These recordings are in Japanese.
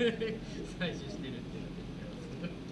採取してるっていうので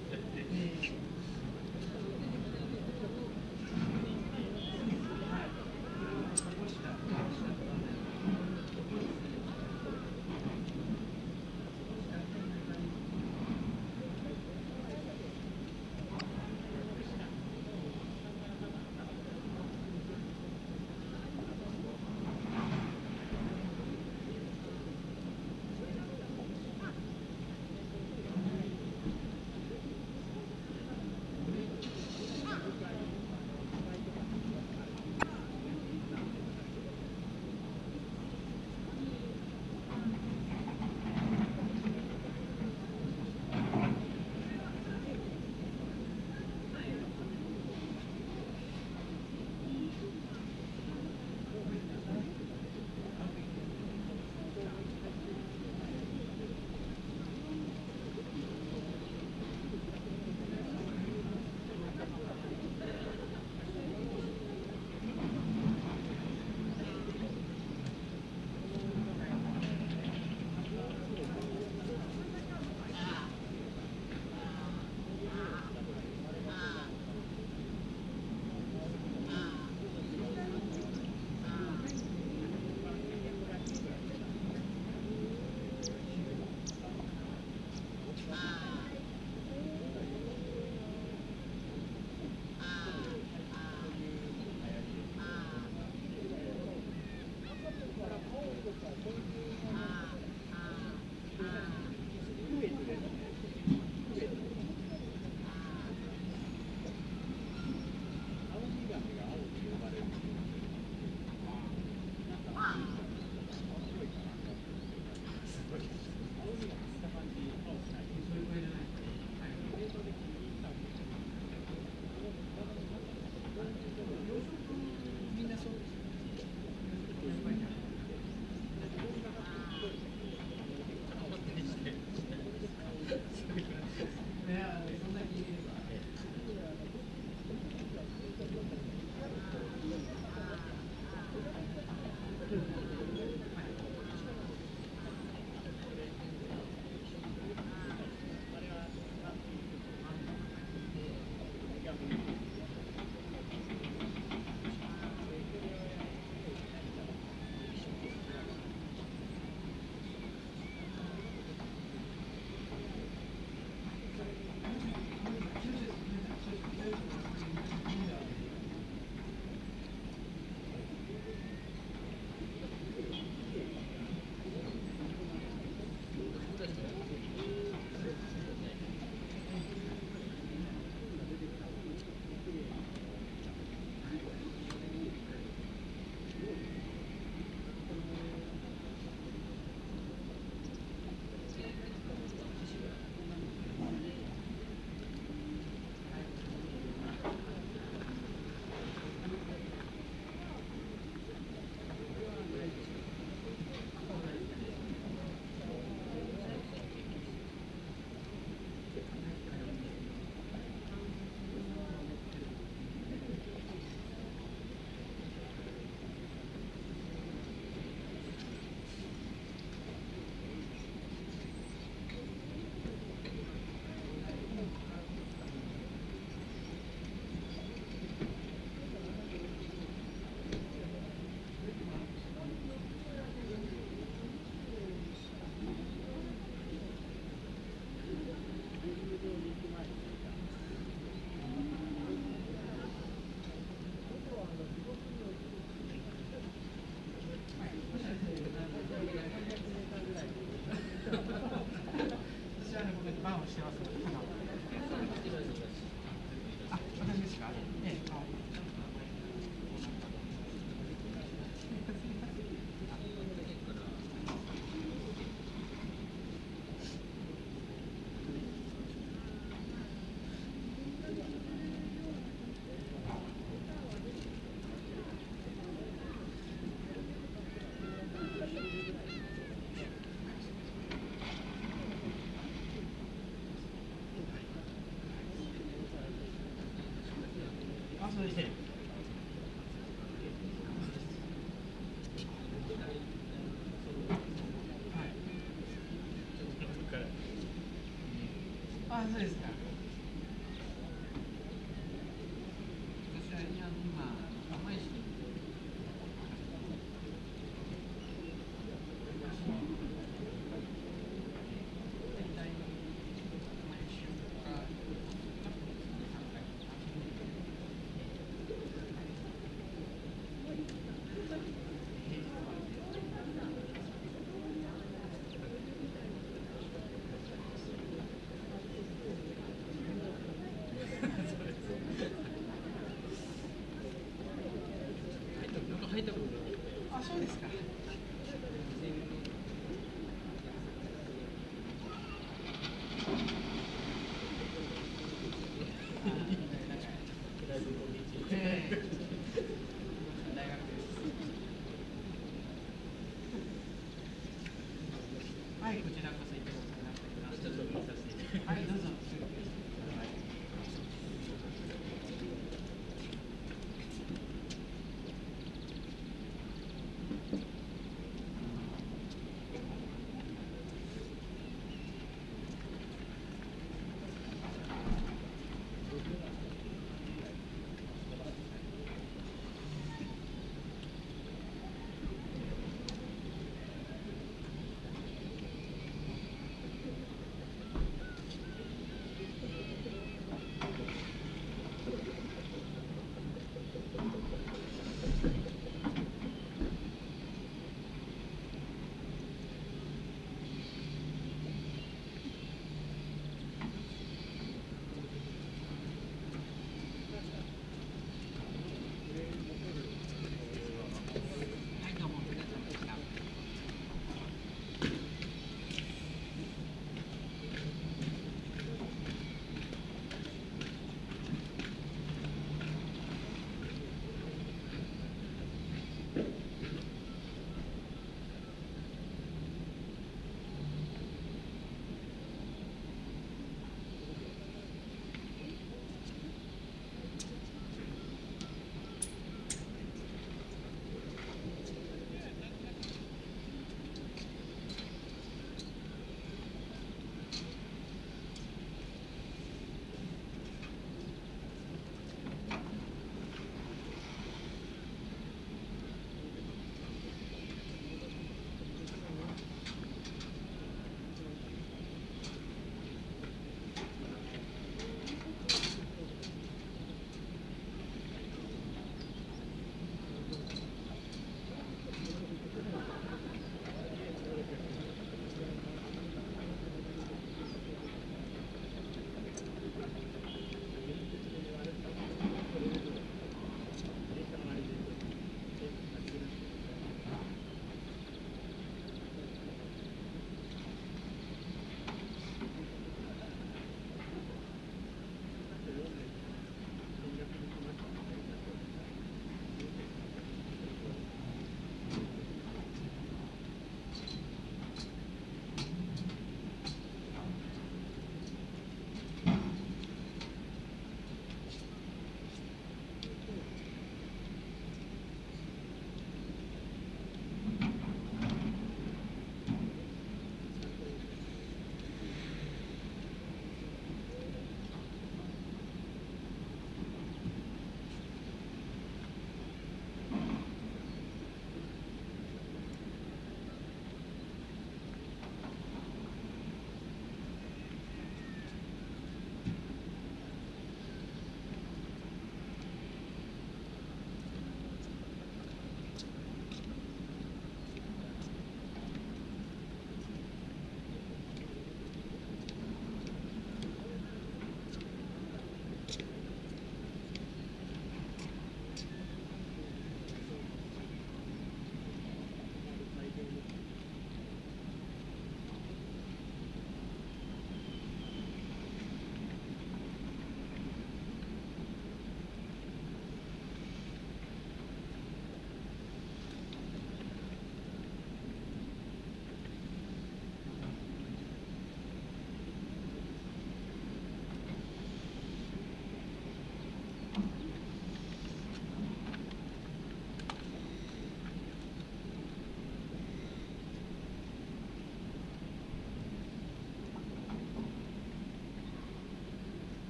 そうしてる。はい。 そうですか。はい、こちらこそいつもお世話になってください。 ちょっと見させていただきます。 はい、どうぞ。はい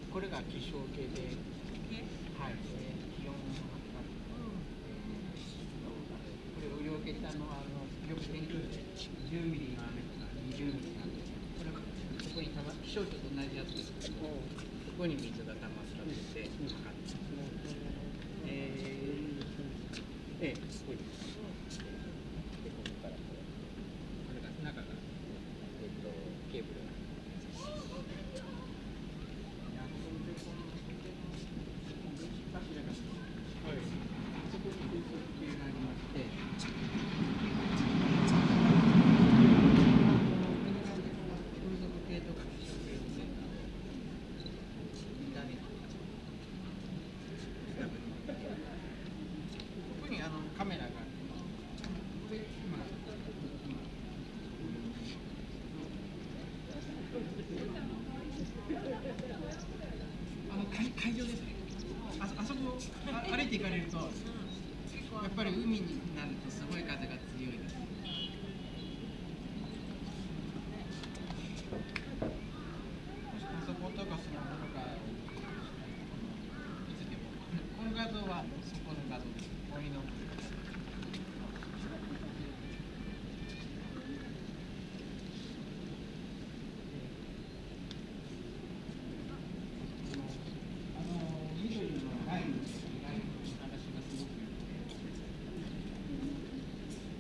これが気象計で、はい、気温を測る。これ雨量計ってよく天気で10ミリの雨とか20ミリなんですけど、これがそこに気象庁と同じやつですけど、そこに水が溜まったりして測ってます。すごいです。で、ここからこれが中がケーブルが。カメラが会場ですね。あそこ歩いて行かれると、やっぱり海になるとすごい風が強いです。あそことかそのものがいつでも。この画像はそこの画像です。森の。緑のラインの話がすごくよくて、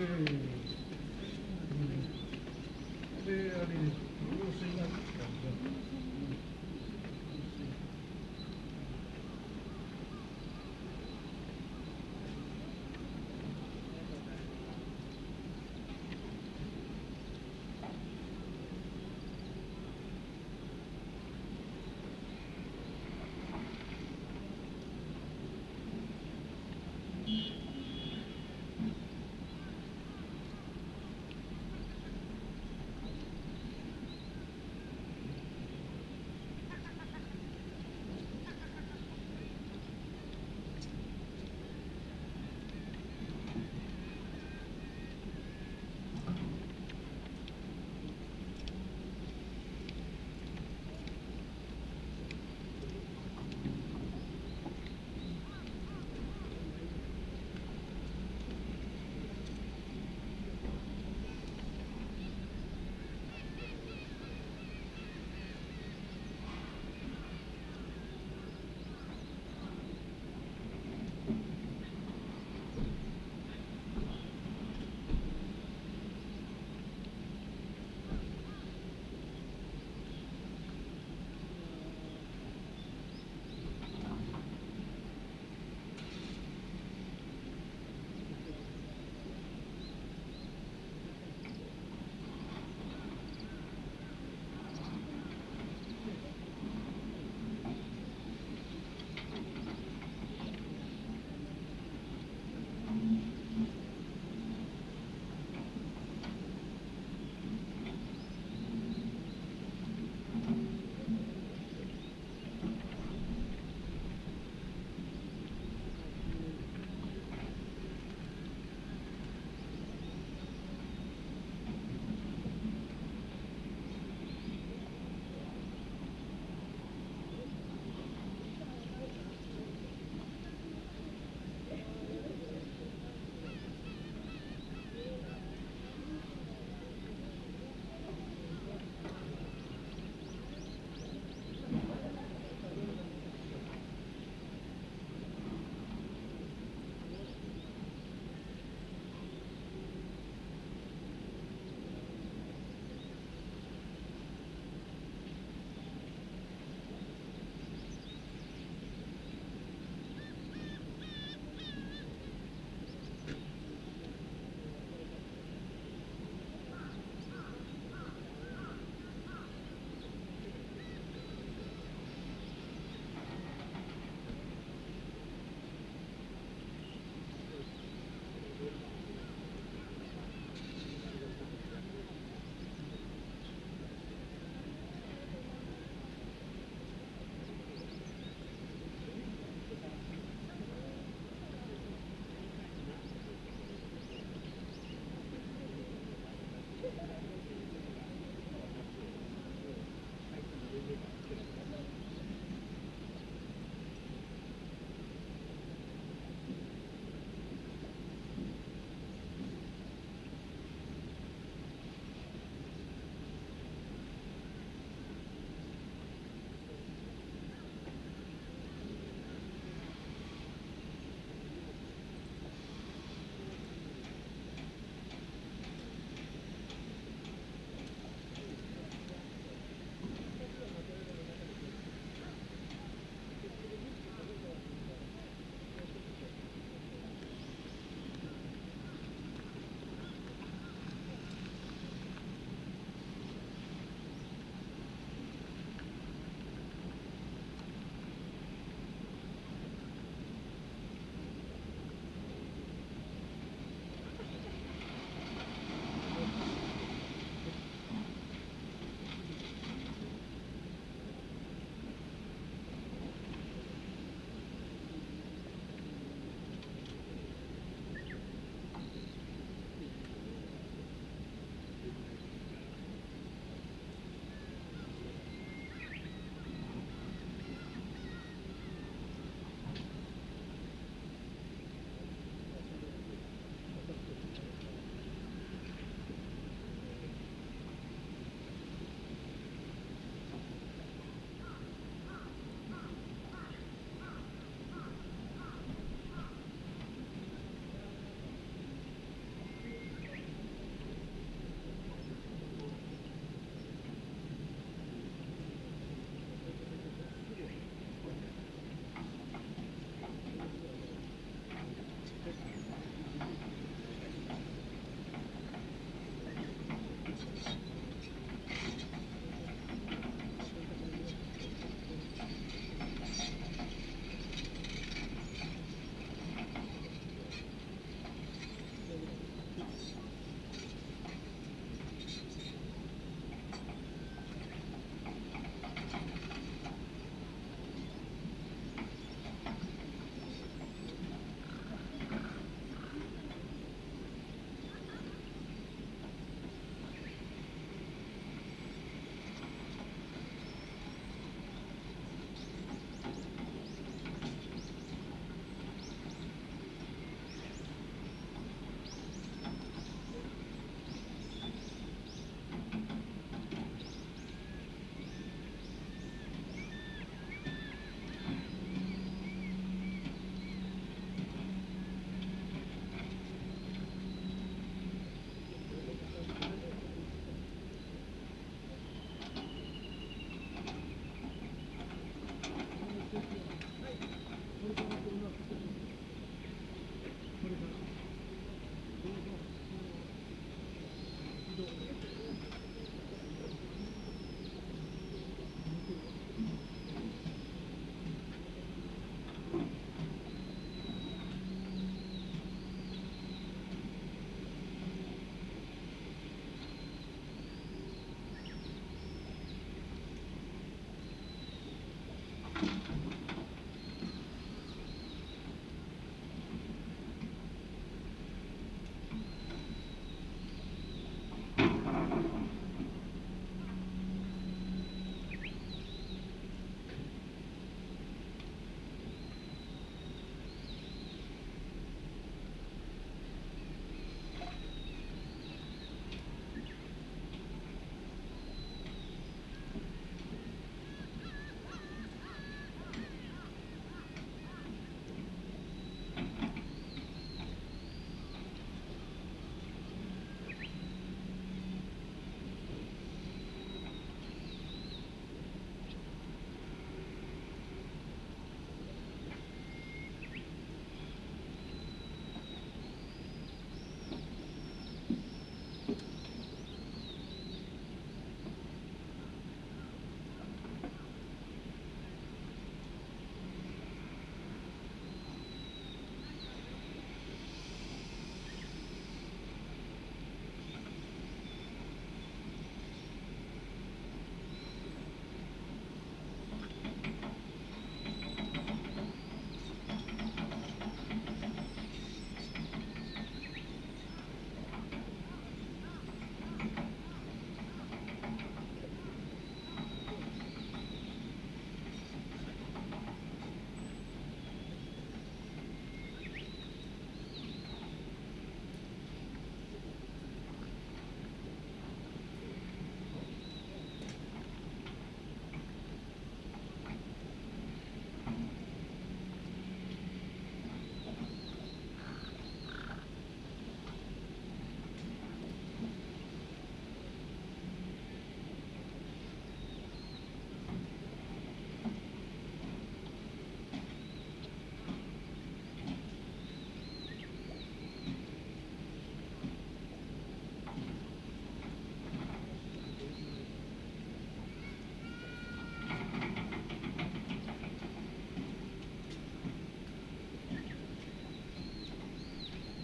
で、あれ、用水が来たんだ。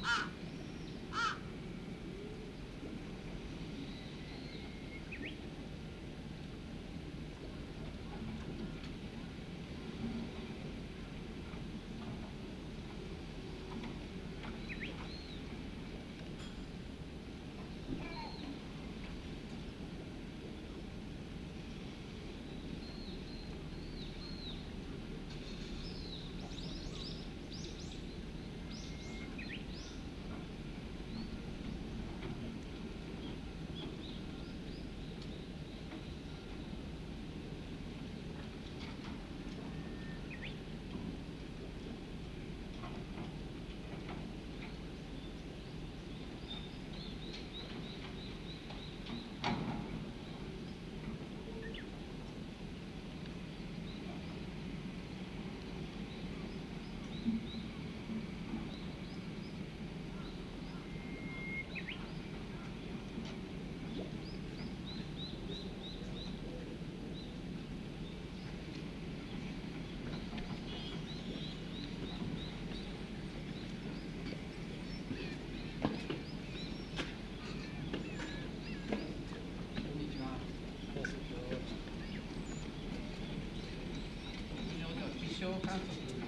気象観測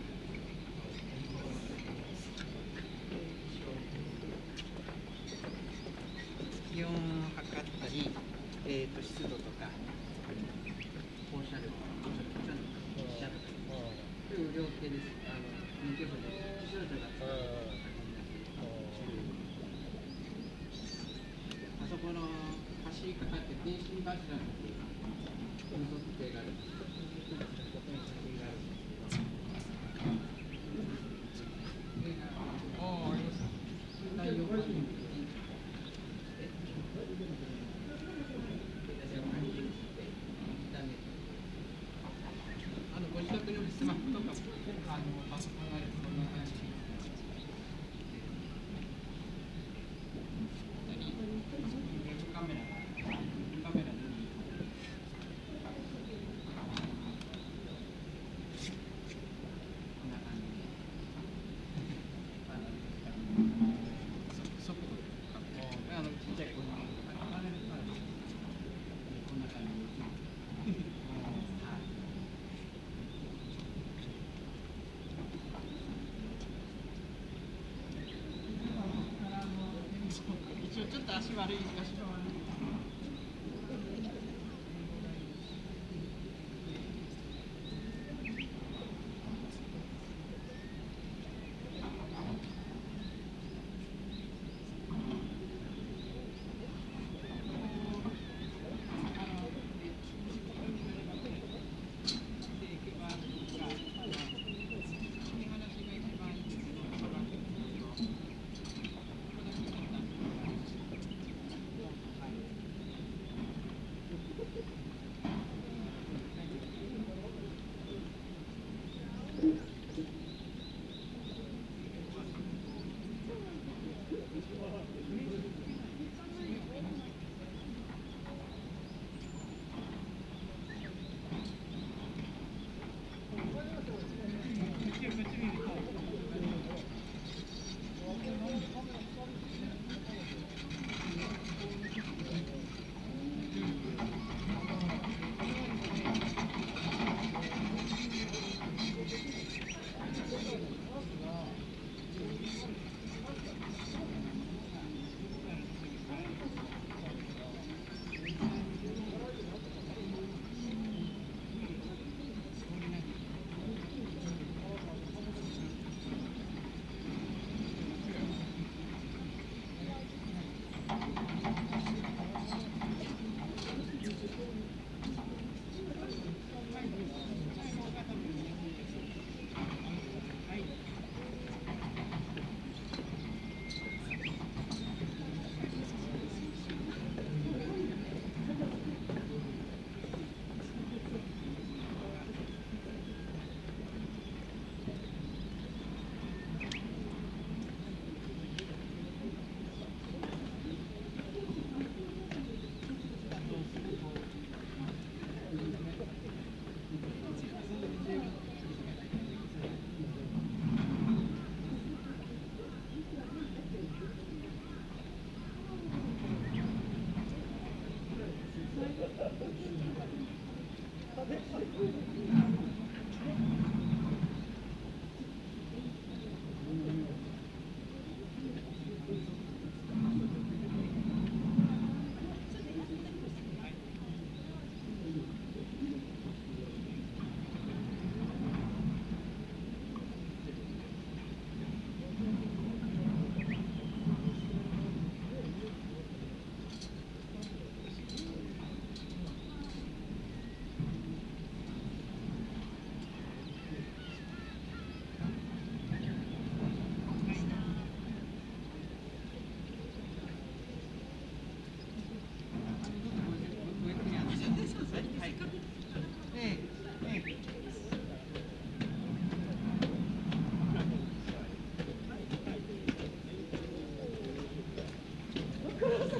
気温を測ったり、湿度とか放射量、日射とかという量計です。天気予報で気象庁が使うあそこの橋にかかって電信柱のところが風速計がある。ご自宅にスマホとかパソコンがあるとこんな感じにウェブカメラでこんな感じで速度ちっちゃい子にこんな感じでちょっと足悪いかしら。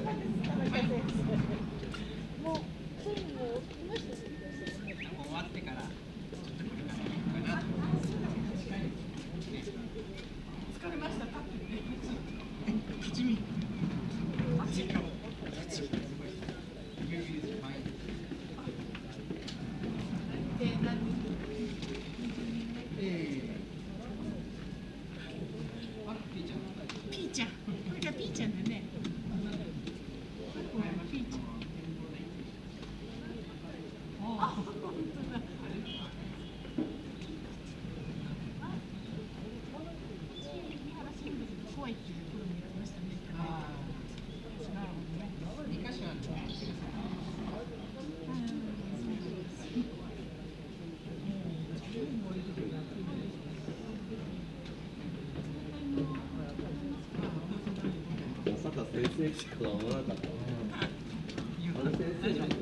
終わってからちょっとこれから行こうかなと思って。疲れましたか？七味。八味。 ピーちゃん。これがピーちゃんだね。ピーちゃん。あ、本当だ。怖いっていう声も言ってましたね。 2箇所あるね。 まさか先生しか思わなかった。あの先生が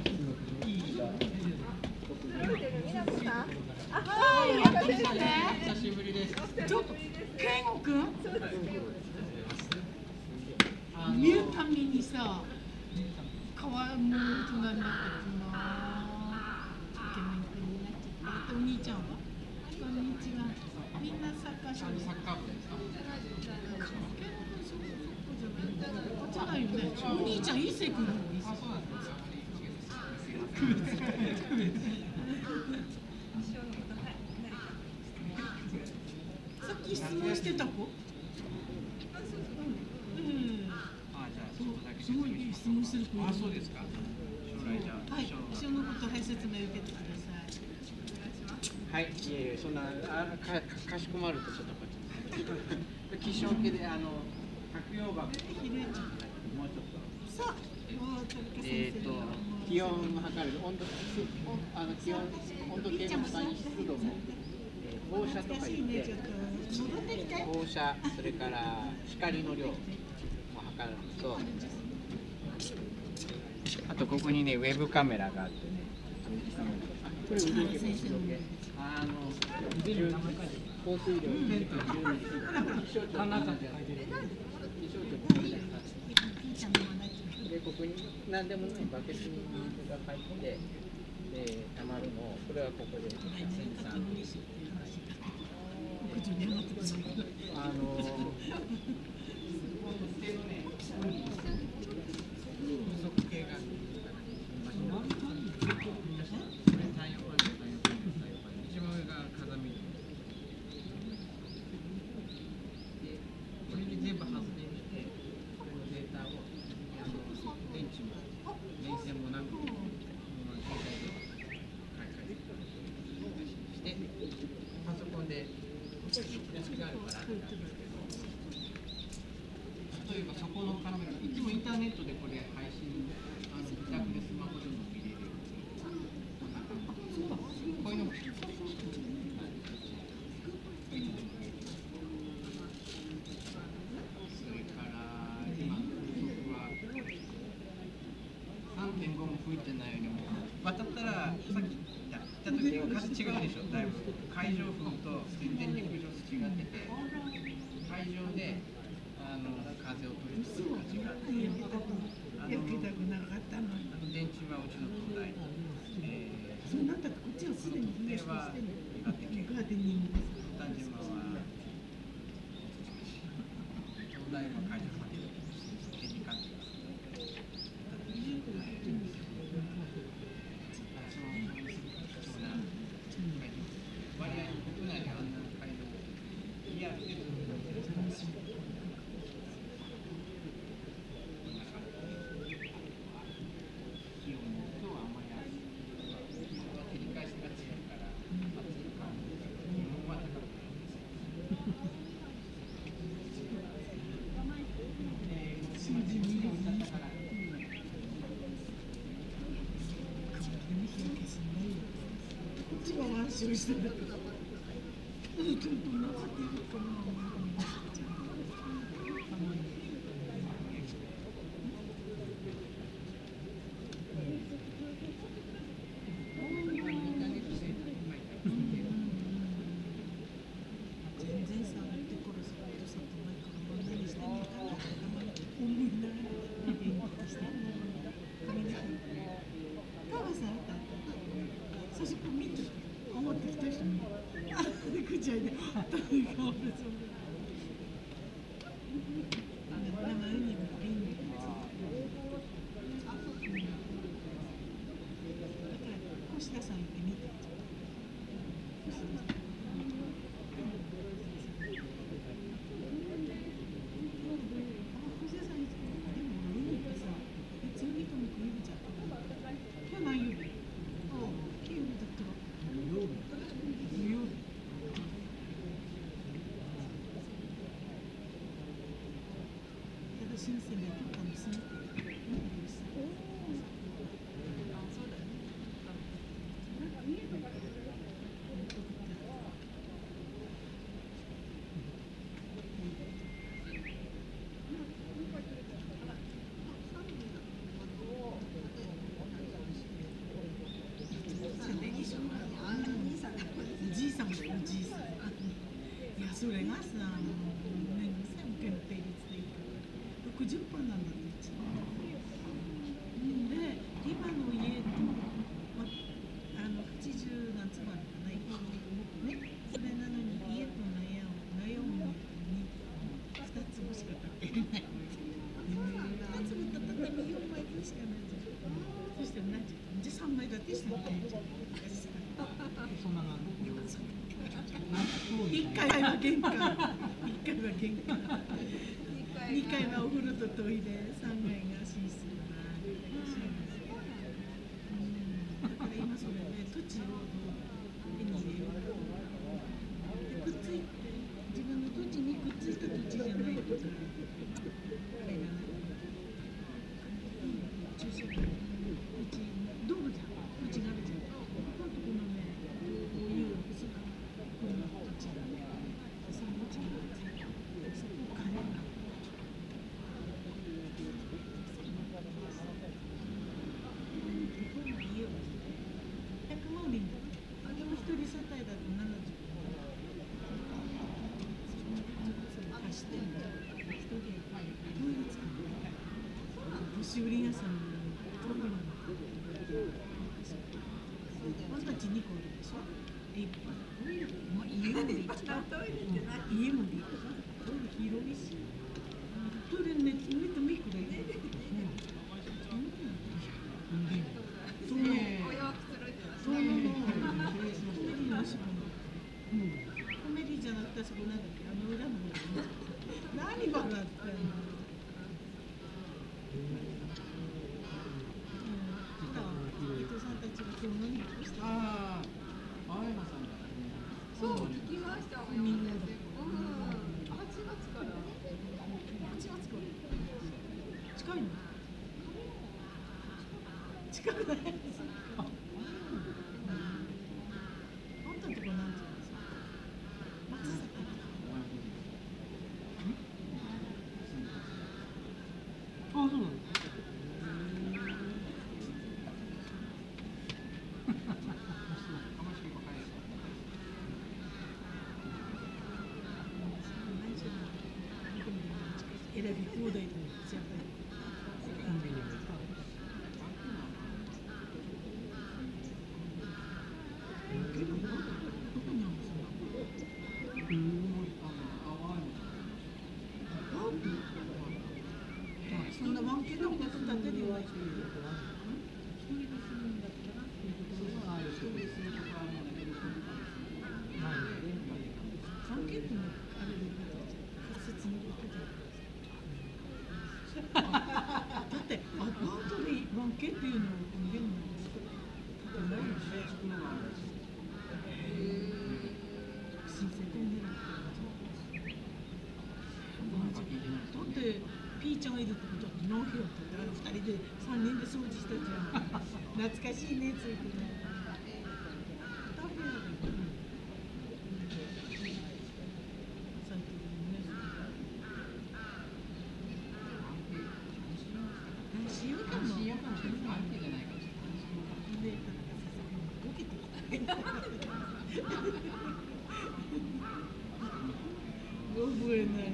久しぶりです。 ちょっと、健吾くん見るたびにさ、顔も大人になってるな。イケメン君になっちゃった。お兄ちゃんはこんにちは。みんなサッカーしサッカー部ですか？ こっちだよね。お兄ちゃん、一星君の方がいい。 あ、そうなんですか。 さっき質問してた子。 あ、じゃあちょっとだけすごい質問する子。 あ、そうですか。将来じゃあ。 はい、気象のこと、はい、説明受けてください。 はい、いえいえ、そんなかしこまるとちょっとこっち。気象系で白洋箱。もうちょっと。 さあ、もう田中先生の気温を測る気温温度計の下に湿度も放射とか言って放射、それから光の量も測るのと、あとここにねウェブカメラがあってね、これ腕時計降水量でここに何でもないバケツに水が入って溜まるのを、これはここでセンサーで例えばそこのカメラ、いつもインターネットでこれ配信、自宅でスマホでも見れるように、こういうのもそれから今の僕は3.5も吹いてないようにも渡ったらさっき言った時は風違うでしょ、だいぶ海上風と全然陸上と違ってて、海上で風を取り付ける風がよけたくなかったの。 電柱はうちの東大そうなったらこっちはすでにではガーデニングです。丹島は東大は海上まで手にかけて割合国内であんな海上いや安心してる。ちょっとなってるかな。全然さ、デコルさんとさ、ないから、何してんのかな。思いながら。 新鮮で撮ったんですね。おじいさんだよ、おじいさん。いや、それがさ、ね、2000件定率でいいから60分なんだって。で、今の家と、80何坪あるかな、ね、それなのに家と悩むに2坪しか建ってない。2坪と畳4枚しかないじゃん。そして何時間じゃ3枚建てしてないじゃん。 そんなの 1階は玄関、1階は玄関、2階はお風呂とトイレ、3階が寝室がある。だから今それで土地を手に入れようと。で、くっついて、自分の土地にくっついた土地じゃないとか、あれがない。駐車場、うち、道路じゃん、うちがあるじゃん。このとこのね、こういう細かこの土地がね、その土地がついて、そこを金が。家を100万円だ。でも一人世帯だと70。それ貸してんだよ。一人でトイレ使う。年寄り屋さんにトイレも。あんたち2個あるでしょ。もう家まで行った。家まで行った。トイレ広いし。トイレね、上とメイクがいい。そう。そうなの。コメディじゃなくてそこなんだっけ、裏の方。何バカだったの。伊藤さんたちが今日何をしたの。 ああ、青山さんだ。 そう、聞きました。 みんなで。 8月から。 8月から。近いの。近くない。あんたのとこなんていうんですか。松坂。 あ、そうなの。 選び放題でめっちゃコンビニも行った。 けどどこにあるの。そんなワンケのこと建てるような人いる。一人で住むんだったらっていうところはある。一人で住むとかもだけど、ワンケってのあれで仮設のことじゃない。だってアパートで 1K っていうのを見るの建てないので、新世帯狙ってだってピーちゃんがいるってことはノーヒョって言って2人で3人で掃除したじゃん。懐かしいねついてね。2部屋だけど最近ね。しようかも。 しようかもしれない。相手じゃないかもしれない。 で、ボケてきた。覚えない。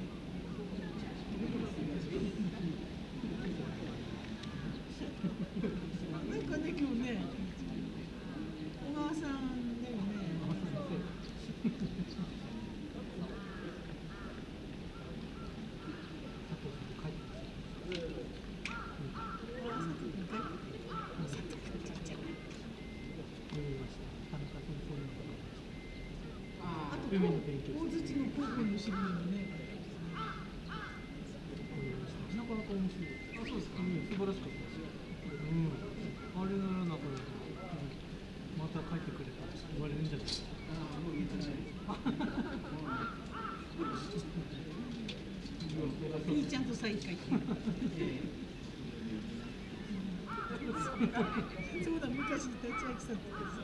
なんかね、今日ね、小川さんだよね。あと、大槌の高校の知り合いもね。 なかなか面白い。あ、そうですか。素晴らしかったですよ。あれならなんかまた帰ってくれたって言われるんじゃないですか。 もう言ってない。 ピーちゃんんと再開っていう。そうだ、昔の立ち明さんってさ。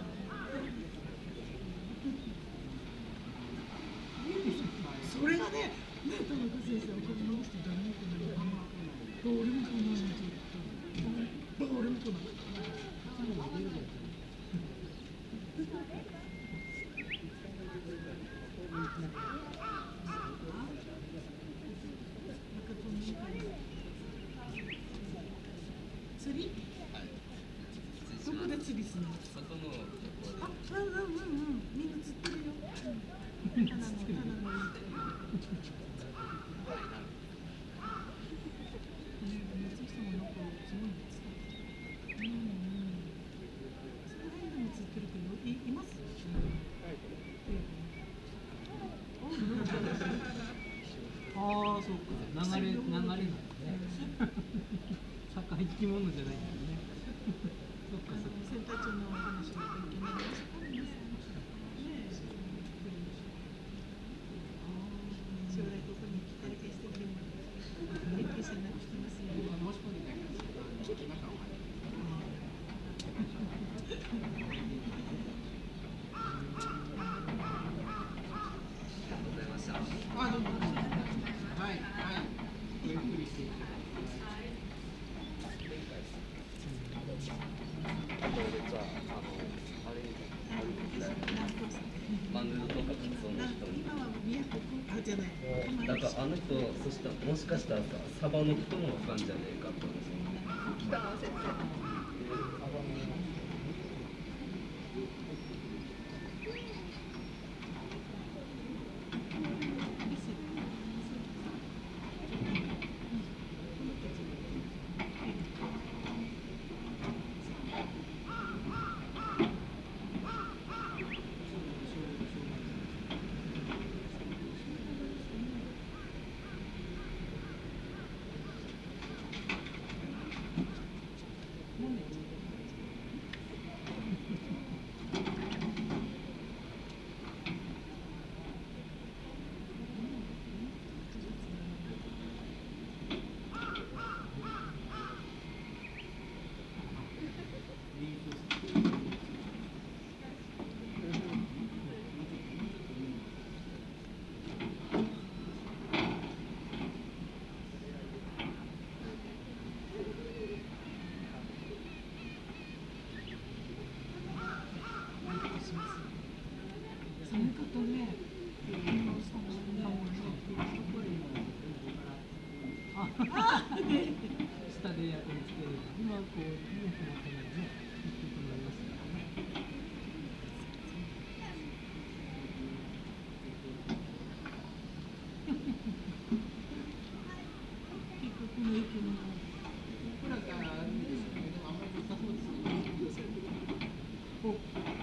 それがね、ね、田中先生、この人誰も来ないよね。俺も来ないの、ずっと。俺も来ない。釣り？どこで釣りするの？ 外のあ、みんな釣ってるよ。花のいいとこ。 ああ、そうか。流れなんだね。魚生き物じゃないんだよね。そっかそっか。 センター長のお話が勉強になりました。将来ここに来たりしてくれる研究者になってきますよ。 申し込んでないから聞きましょう。あ、どうも。はい、はい。ゆっくりしていってください。 マヌルとかカツオの人今は宮古君じゃない。 だからあの人、そしたらもしかしたらさ、サバの人もわかんじゃねえかって思う。 北野先生。 そういうことね。 下でエアコンつける。今こうね、止まってないね。いいと思いますからね。 結構この駅の僕らがあるんですけど、でもあんまり良さそうですよね。 お、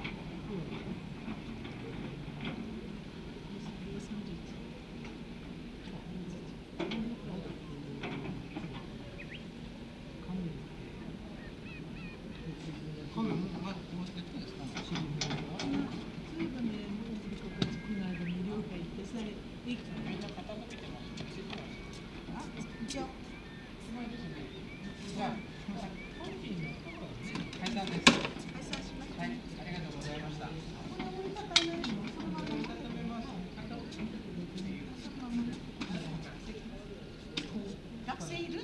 こんなのまだこうしてるんですか。 そういえばね、もうこの間無料会行ってさ、駅みんな傾けてます。 あ、じゃあ、 すごいですね。じゃあ、本人の解散です。 解散しましょう。 はい、ありがとうございました。 この折り方ね、そのまま折りたためます。 学生いる？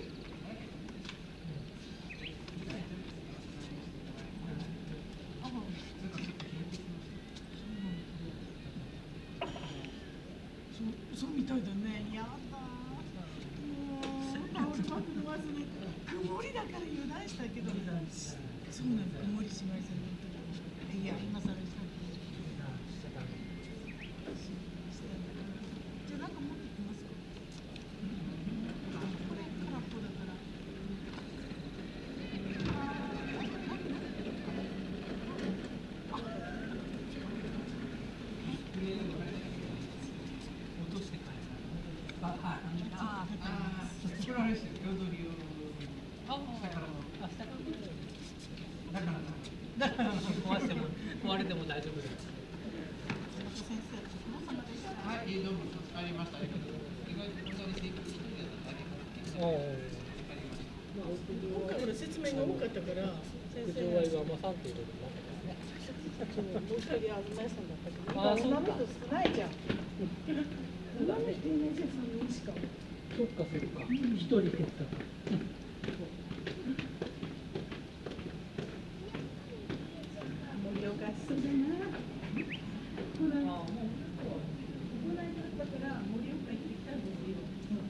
そうみたいだね。やだ。もう、俺まくの忘れ。曇りだから油断したけど。そうなの、曇りしましたね。いや、今更した。じゃあ、なんか持ってきますか。これ空っぽだから。 落として帰る。あ、はい。 ああ、 これはあれですよ。彩りを。だから壊しても壊れても大丈夫です。 先生、お疲れ様でした。 はい、どうも助かりました。意外と本当に正確に一人だっただけかああ、 今回ほら説明が多かったから先九生条愛がまさんっていうとこもう一人東屋さんだったけどあそうか今女の人少ないじゃん女の人いないじゃん3人しかそっかそっか。一人減ったから。 盛岡しそうだなほらこの間だから盛岡行ってきたんですよ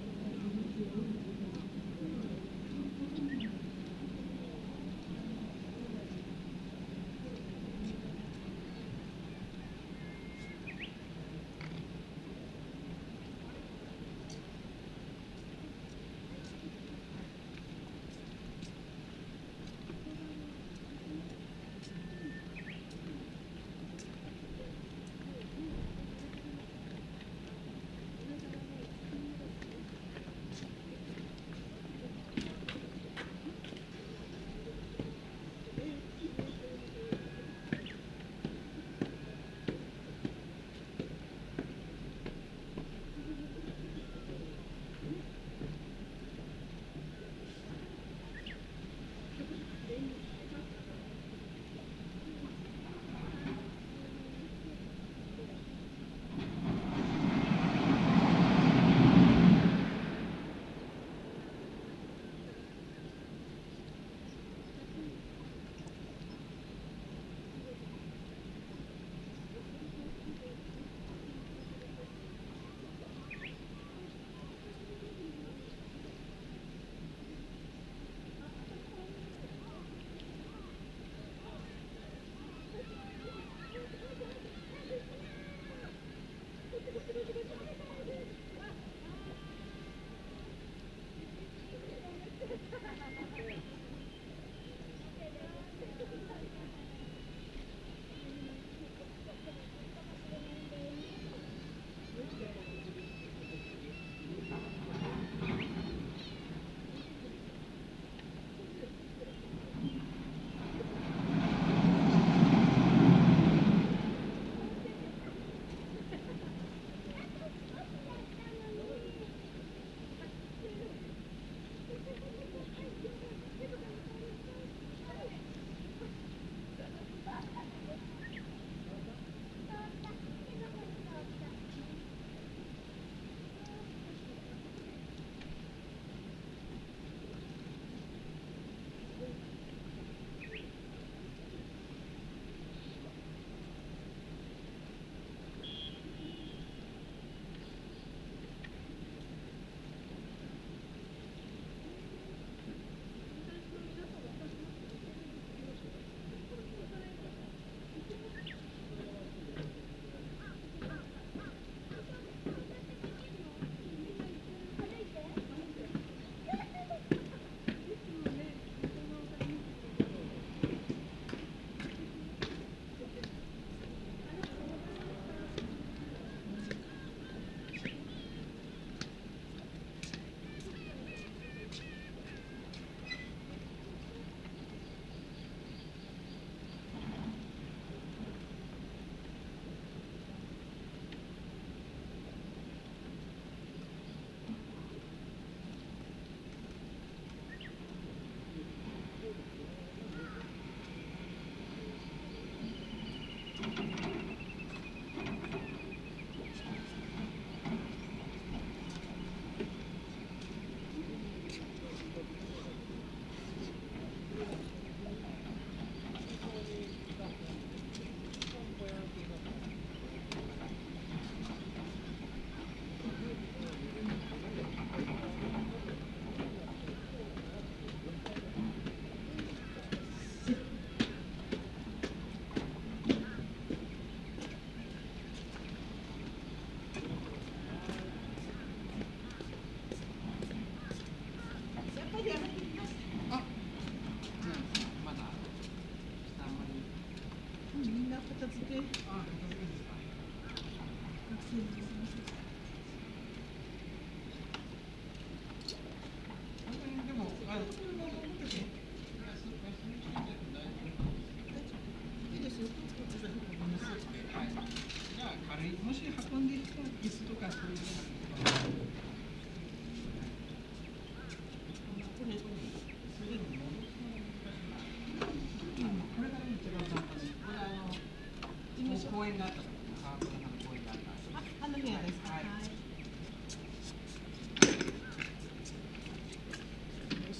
もし運んできた椅子とかそういうのが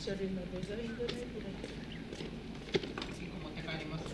しゃれなデザインだね、これ。 次持って帰ります。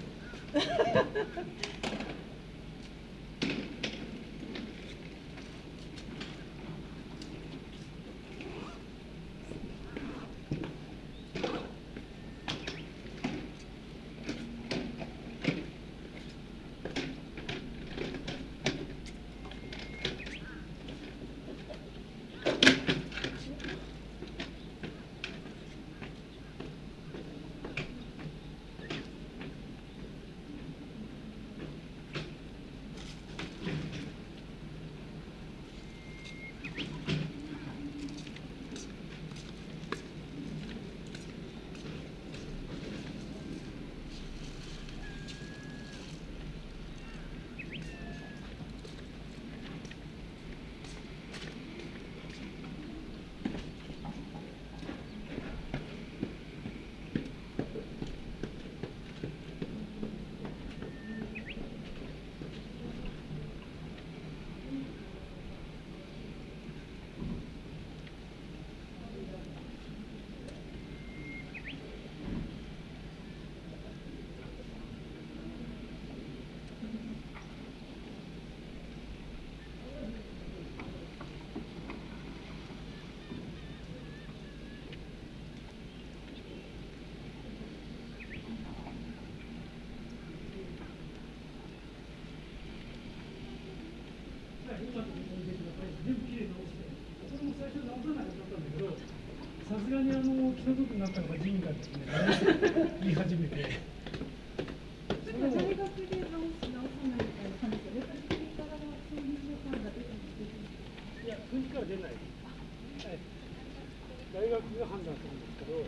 全部きれいに直して、それも最初直さなかったんだけど、さすがに気の毒になったのがジンがですね、言い始めて。 大学で直さないみたいな感じで、国からのそういう予算が出てきてる。 いや、国から出ない。はい、大学が判断するんですけど、